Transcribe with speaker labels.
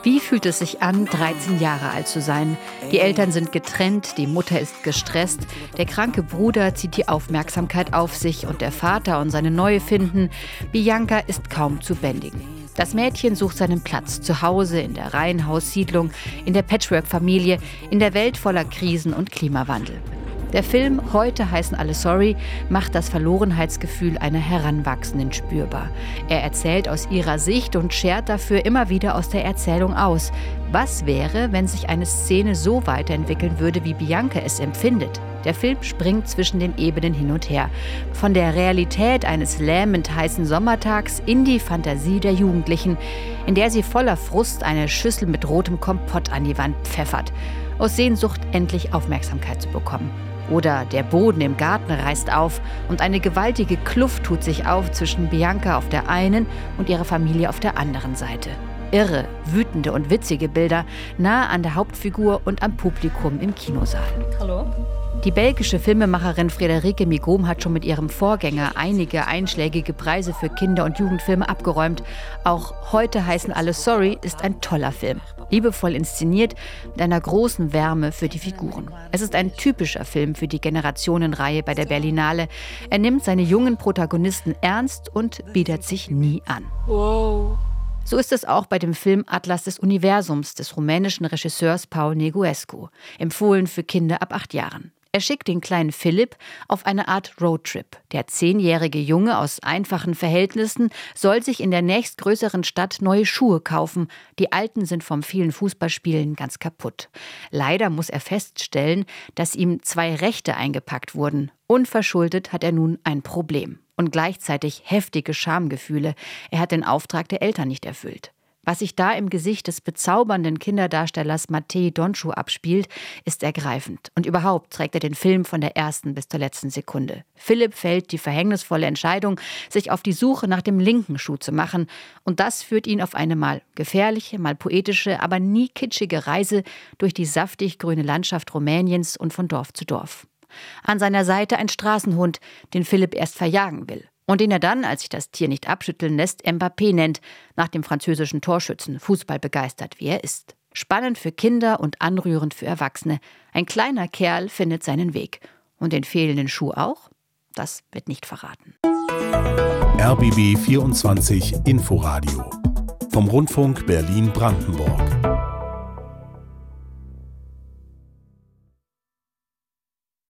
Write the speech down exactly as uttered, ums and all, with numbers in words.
Speaker 1: Wie fühlt es sich an, dreizehn Jahre alt zu sein? Die Eltern sind getrennt, die Mutter ist gestresst, der kranke Bruder zieht die Aufmerksamkeit auf sich und der Vater und seine Neue finden. Bianca ist kaum zu bändigen. Das Mädchen sucht seinen Platz zu Hause, in der Reihenhaussiedlung, in der Patchwork-Familie, in der Welt voller Krisen und Klimawandel. Der Film »Heute heißen alle sorry« macht das Verlorenheitsgefühl einer Heranwachsenden spürbar. Er erzählt aus ihrer Sicht und schert dafür immer wieder aus der Erzählung aus. Was wäre, wenn sich eine Szene so weiterentwickeln würde, wie Bianca es empfindet? Der Film springt zwischen den Ebenen hin und her. Von der Realität eines lähmend heißen Sommertags in die Fantasie der Jugendlichen, in der sie voller Frust eine Schüssel mit rotem Kompott an die Wand pfeffert. Aus Sehnsucht, endlich Aufmerksamkeit zu bekommen. Oder der Boden im Garten reißt auf und eine gewaltige Kluft tut sich auf zwischen Bianca auf der einen und ihrer Familie auf der anderen Seite. Irre, wütende und witzige Bilder, nah an der Hauptfigur und am Publikum im Kinosaal.
Speaker 2: Hallo?
Speaker 1: Die belgische Filmemacherin Frederike Migom hat schon mit ihrem Vorgänger einige einschlägige Preise für Kinder- und Jugendfilme abgeräumt. Auch »Heute heißen alle sorry« ist ein toller Film. Liebevoll inszeniert, mit einer großen Wärme für die Figuren. Es ist ein typischer Film für die Generationenreihe bei der Berlinale. Er nimmt seine jungen Protagonisten ernst und bietet sich nie an.
Speaker 2: Wow.
Speaker 1: So ist es auch bei dem Film »Atlas des Universums« des rumänischen Regisseurs Paul Negruescu, empfohlen für Kinder ab acht Jahren. Er schickt den kleinen Philipp auf eine Art Roadtrip. Der zehnjährige Junge aus einfachen Verhältnissen soll sich in der nächstgrößeren Stadt neue Schuhe kaufen. Die alten sind vom vielen Fußballspielen ganz kaputt. Leider muss er feststellen, dass ihm zwei Rechte eingepackt wurden. Unverschuldet hat er nun ein Problem. Und gleichzeitig heftige Schamgefühle. Er hat den Auftrag der Eltern nicht erfüllt. Was sich da im Gesicht des bezaubernden Kinderdarstellers Matej Donču abspielt, ist ergreifend. Und überhaupt trägt er den Film von der ersten bis zur letzten Sekunde. Philipp fällt die verhängnisvolle Entscheidung, sich auf die Suche nach dem linken Schuh zu machen. Und das führt ihn auf eine mal gefährliche, mal poetische, aber nie kitschige Reise durch die saftig grüne Landschaft Rumäniens und von Dorf zu Dorf. An seiner Seite ein Straßenhund, den Philipp erst verjagen will. Und den er dann, als sich das Tier nicht abschütteln lässt, Mbappé nennt, nach dem französischen Torschützen, Fußball begeistert wie er ist. Spannend für Kinder und anrührend für Erwachsene. Ein kleiner Kerl findet seinen Weg. Und den fehlenden Schuh auch? Das wird nicht verraten.
Speaker 3: R B B vierundzwanzig Inforadio vom Rundfunk Berlin-Brandenburg.